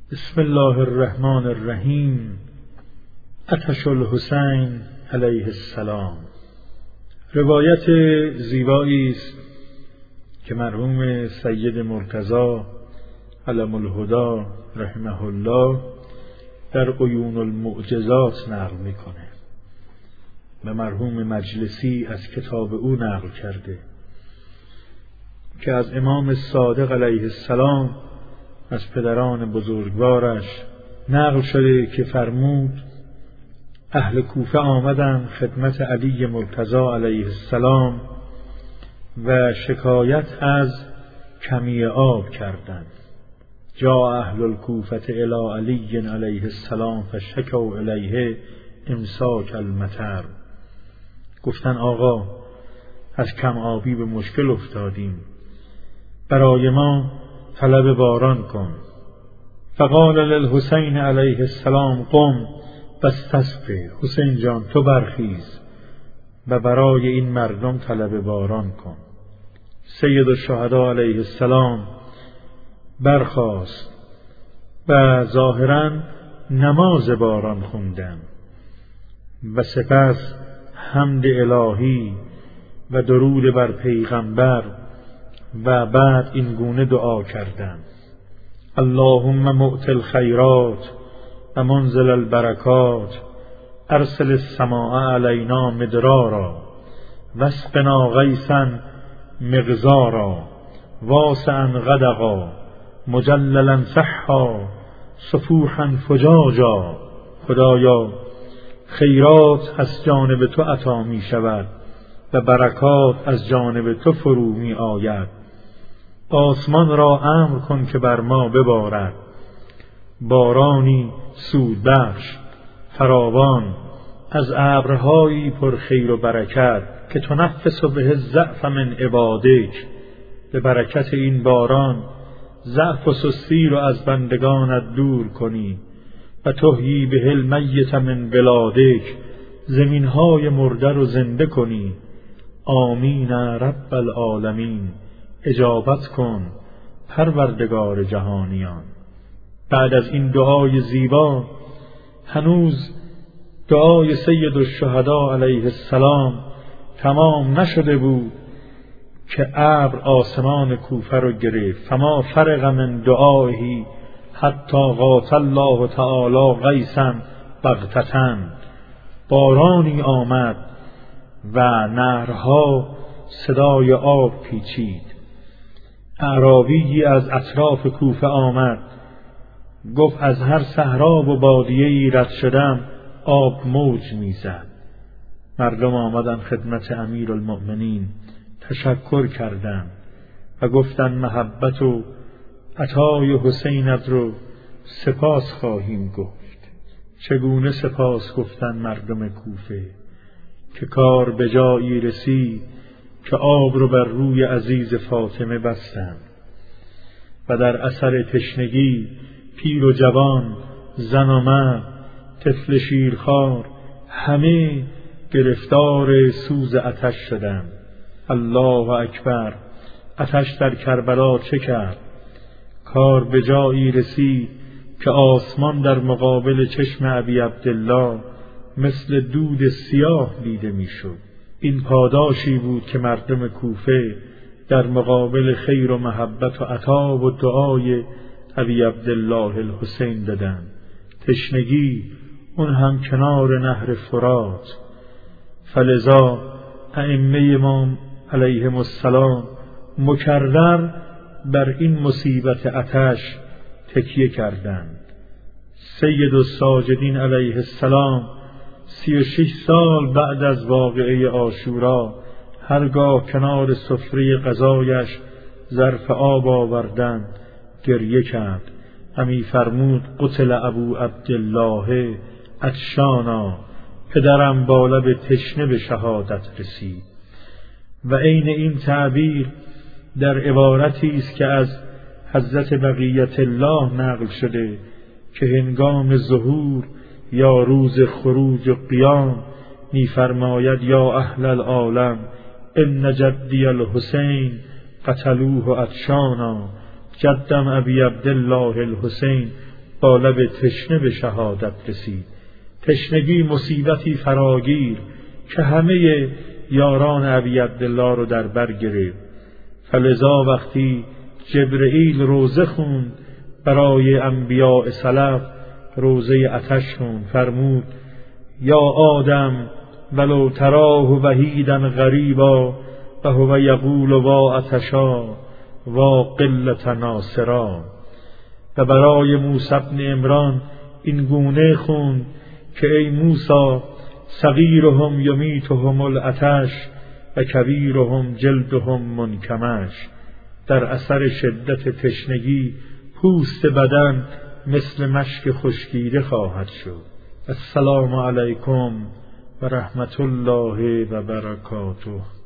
بسم الله الرحمن الرحیم. عطش الحسین علیه السلام. روایت زیبایی است که مرحوم سید مرتضی علم الهدی رحمه الله در عیون المعجزات نقل میکنه و مرحوم مجلسی از کتاب او نقل کرده که از امام صادق علیه السلام از پدران بزرگوارش نقل شده که فرمود اهل کوفه آمدند خدمت علی مرتضی علیه السلام و شکایت از کمی آب کردند. جاء اهل الکوفه الی علی علیه السلام فشکوا الیه امساک المطر. گفتن آقا از کم آبی به مشکل افتادیم، برای ما طلب باران کن. فقال للحسین علیه السلام قم واستسقی. حسین جان تو برخیز و برای این مردم طلب باران کن. سید الشهدا علیه السلام برخاست و ظاهرا نماز باران خوندن و سپس حمد الهی و درود بر پیغمبر و بعد این گونه دعا کردند: اللهم مؤت الخیرات و منزل البرکات ارسل السماء علینا مدرارا واسقنا غیثا مغزارا واسعا غدقا مجللا صحا صفوحا فجاجا. خدایا خیرات از جانب تو عطا می شود و برکات از جانب تو فرو می آید. آسمان را امر کن که بر ما ببارد بارانی سودبخش فراوان از ابرهایی پر خیر و برکت که تنفس به الضعف من عبادک. به برکت این باران ضعف و سستی را از بندگانت دور کنی و تحیی به المیت من بلادک. زمینهای مرده رو زنده کنی. آمین رب العالمین. اجابت کن پروردگار جهانیان. بعد از این دعای زیبا هنوز دعای سید الشهدا علیه السلام تمام نشده بود که ابر آسمان کوفه رو گرفت. فما فرق من دعایه حتی قات الله تعالی غیثا بغتة. بارانی آمد و نهرها صدای آب پیچید. اعرابی از اطراف کوفه آمد، گفت از هر صحرا و بادیه‌ای رد شدم آب موج میزد. مردم آمدن خدمت امیرالمؤمنین، تشکر کردند و گفتند محبت و عطای حسینت رو سپاس خواهیم گفت. چگونه سپاس گفتن مردم کوفه که کار به جایی رسید که آب رو بر روی عزیز فاطمه بستند و در اثر تشنگی پیر و جوان، زن و مرد، طفل شیرخوار همه گرفتار سوز آتش شدند. الله اکبر. آتش در کربلا چه کرد؟ کار به جایی رسید که آسمان در مقابل چشم ابی عبدالله مثل دود سیاه دیده میشد. این پاداشی بود که مردم کوفه در مقابل خیر و محبت و عطا و دعای ابی عبدالله الحسین دادند. تشنگی اون هم کنار نهر فرات. فلذا ائمه ما علیهم السلام مکرر بر این مصیبت آتش تکیه کردند. سید الساجدین علیه السلام 36 سال بعد از واقعه عاشورا هرگاه کنار سفره غذایش ظرف آب آوردند گریه کرد. همی فرمود قتل ابو عبدالله عطشانا. پدرم با لب تشنه به شهادت رسید. و عین این تعبیر در عبارتی است که از حضرت بقیت الله نقل شده که هنگام ظهور یا روز خروج و قیام می‌فرماید یا اهل العالم ان جدی الحسین قتلوه عطشانا. جدم ابی عبدالله الحسین با لب تشنه به شهادت رسید. تشنگی مصیبتی فراگیر که همه یاران ابی عبدالله رو در بر گرفت. فلذا وقتی جبرئیل روزه خوند برای انبیاء سلف، روزه آتش خوند، فرمود یا آدم ولو تراه وحیدا غریبا و هو یقول وا آتشا وا قلة ناصرا. و برای موسی بن عمران این گونه خوند که ای موسی صغیرهم یمیتهم العطش و کبیرهم جلدهم منکمش. در اثر شدت تشنگی پوست بدن مثل مشک خشکیده خواهد شد. السلام علیکم و رحمت الله و برکاته.